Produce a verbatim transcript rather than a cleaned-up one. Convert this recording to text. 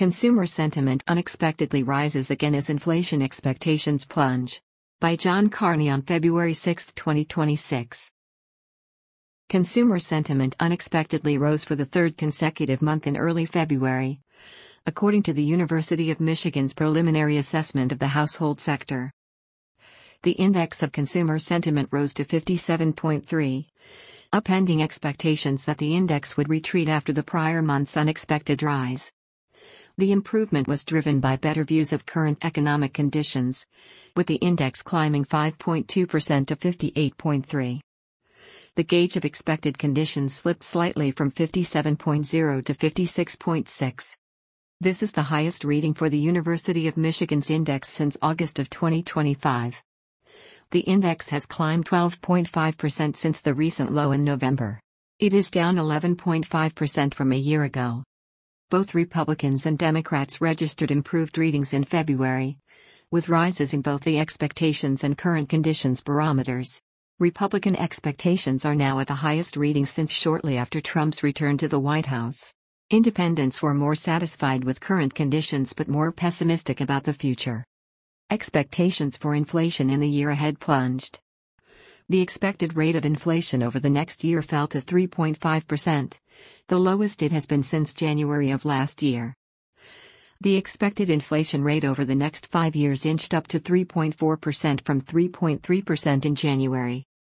Consumer sentiment unexpectedly rises again as inflation expectations plunge. By John Carney on February sixth, twenty twenty-six. Consumer sentiment unexpectedly rose for the third consecutive month in early February, according to the University of Michigan's preliminary assessment of the household sector. The index of consumer sentiment rose to fifty-seven point three, upending expectations that the index would retreat after the prior month's unexpected rise. The improvement was driven by better views of current economic conditions, with the index climbing five point two percent to fifty-eight point three. The gauge of expected conditions slipped slightly from fifty-seven point zero to fifty-six point six. This is the highest reading for the University of Michigan's index since August of twenty twenty-five. The index has climbed twelve point five percent since the recent low in November. It is down eleven point five percent from a year ago. Both Republicans and Democrats registered improved readings in February, with rises in both the expectations and current conditions barometers. Republican expectations are now at the highest reading since shortly after Trump's return to the White House. Independents were more satisfied with current conditions but more pessimistic about the future. Expectations for inflation in the year ahead plunged. The expected rate of inflation over the next year fell to three point five percent, the lowest it has been since January of last year. The expected inflation rate over the next five years inched up to three point four percent from three point three percent in January.